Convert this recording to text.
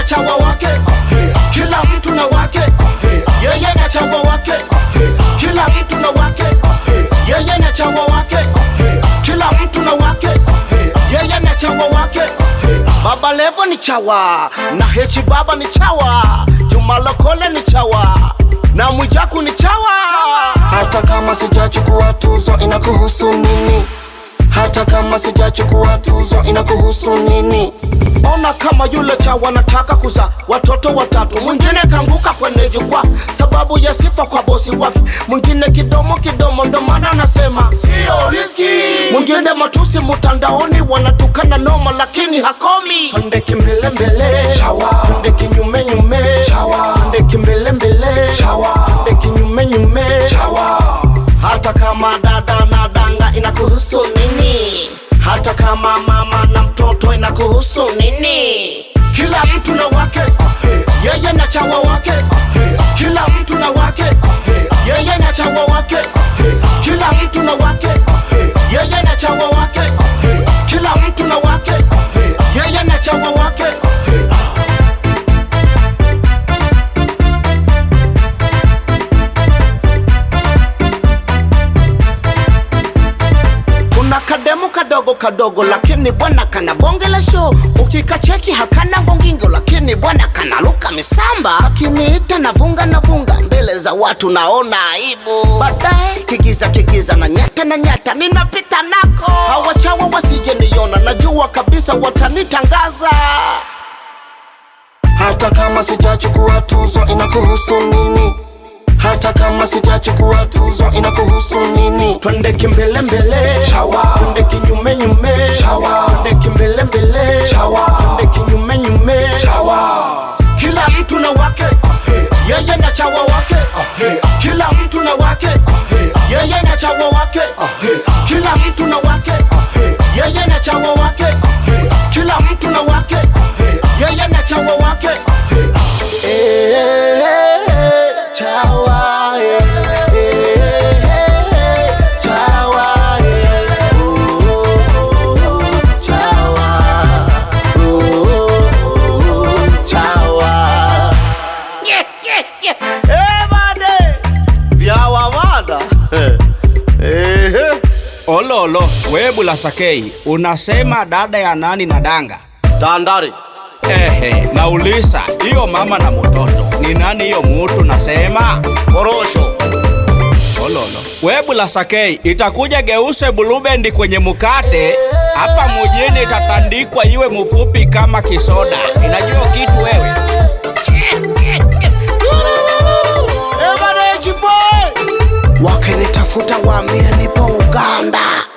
chawa wake, kila mtu na wake, yeye na chawa wake, kila mtu na wake, yeye na chawa wake, kila mtu na wake, yeye na chawa wake. Baba Levo ni chawa, na Hechi Baba ni chawa, Juma Lokole ni chawa, na Mwijaku ni chawa. Hata kama sijachukua tuzo inakuhusu nini? Hata kama sijachukua tuzo inakuhusu nini? Ona kama yule chawa nataka kuza watoto watatu, mwingine kanguka kwenye jukwaa sababu ya sifa kwa bosi wake, mwingine kidomo ndo maana anasema sio riski, mwingine matusi mtandaoni wanatukana noma lakini hakomi. Twende kimbele mbele chawa, twende kinyume nyume chawa, twende kimbele mbele chawa, twende kinyume nyume chawa. Hata kama dada na danga inakuhusu nini? Hata kama mama na mtoto inakuhusu nini? Kila mtu na wake, yeye na chawa wake, kila mtu na wake, yeye na chawa wake, kila mtu na wake, yeye na chawa wake, kila mtu na wake, yeye na chawa wake. Kademu kadogo lakini bwana kana bonge la show, ukikacheki hakana ngongingo lakini bwana kana luka misamba, akiniita na vunga mbele za watu naona aibu, baadaye kigiza na nyata ninapita nako. Hawachawa wasije niona, najua kabisa watanitangaza. Hata kama sijachukua tuzo inakuhusu nini? Hata kama sijachukua tuzo inakuhusu nini? Twende kimbele mbele chawa, twende kinyume nyume chawa, twende kimbele mbele chawa, twende kinyume nyume chawa. Kila mtu na wake, yeye na chawa wake, kila mtu na wake, yeye na chawa wake, kila mtu na wake, yeye na chawa wake, kila mtu na wake, yeye na chawa wake. Chawa, chawa, chawa. Vyawawada. Ololo, we Bulasakei, unasema dada ya nani na danga? Tandari. Nauliza, hiyo mama na mtoto ni nani? Hiyo mutu nasema Korosho. Ololo, we Bulasakei, itakuja geuse bulubendi kwenye mukate hapa mujini, itatandikwa iwe mfupi kama kisoda. Inajua kitu wewe? Wakinitafuta waambie nipo Uganda.